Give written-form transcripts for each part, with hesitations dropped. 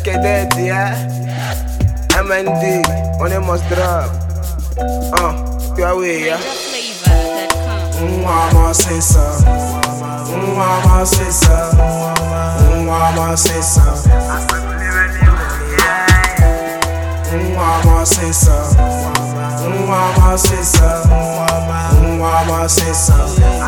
SK yeah. MND, on it must drop. Your way, yeah. Mama say so. Mama say so. Mama say so. Mama say so. Mama say so. Mama say so.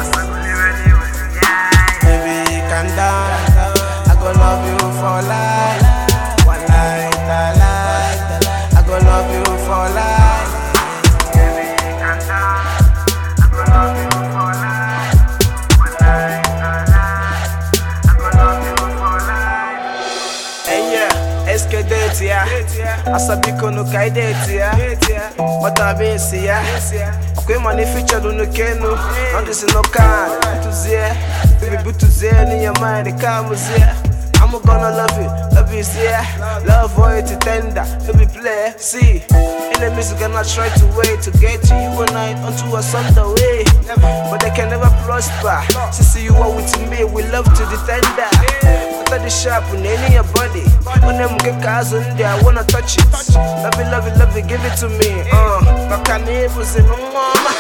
Baby, calm down. I go love you for life. One night, I go love you for life. Baby, calm down. I go love you for life. One night, I go love you for life. Hey yeah, SK yeah. Asabiko no kaide yeah. What I been see yeah. Okay, money featured on the canoe. Now this is no car. To zia, baby, but to zia in your mind. The car was here. I'm gonna love you yeah. Love boy to tender, baby play, see. Enemies gonna try to wait to get to you and I onto a Sunday way, but they can never prosper. Since you are with me, we love to defend that. After the shop, when any your body, when them get cars on there, I wanna touch it. Love it, give it to me. Back on neighbors and mama.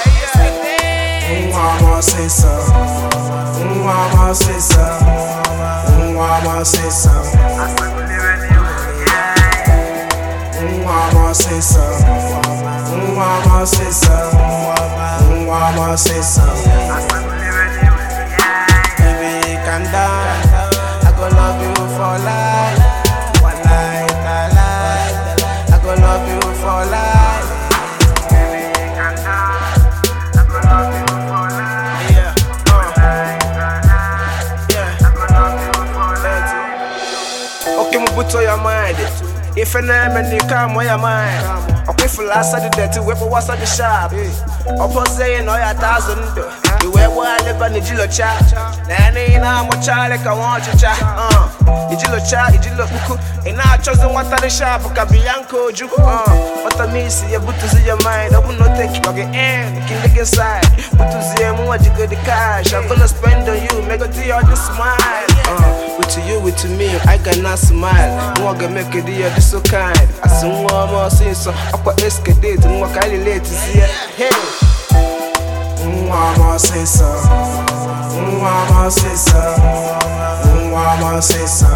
Mama say so. Mama say so. Mama say so. Mama say so. Mama say so. Mama say so. Baby, calm down. I go love you for life. One night, I go love you for life. Baby, calm down. I go love you for life. Yeah, okay, Mubuto your mind. If an enemy come where your mind. Okay, for last of the dirty weapon was at the shop. Upon saying, oh, 1,000. You wear what I live on the Jilo chat. Nanny, now I'm a child like I want you chat. Ijilo chat, Ijilo Buku. And I chosen what at the shop. Kabianko, Juku. What I miss, you put to see your mind. I will not take you again. You can look inside. Put to see what you got the cash. I'm gonna spend on you. Make it to you, just smile. With you, with me, I cannot smile. No one can make it here, this so kind. I see one more since so aqua escadate and what I relate to see. Hey, Mama say so. Mama say so. Mama say so.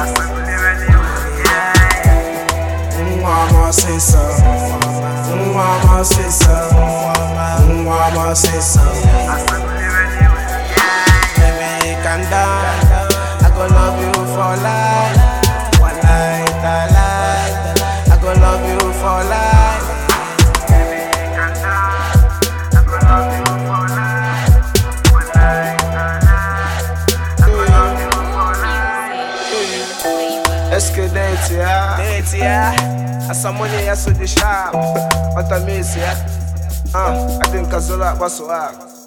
Mama say so. Mama say so. Mama say so. Baby, calm down. I go love you for life. One night, I go love you for life. Baby, calm down. I go love you for life. One night, I go love you for life. SK yeah. As some money, I saw the shop. What I miss, yeah. I think I saw that was so hard.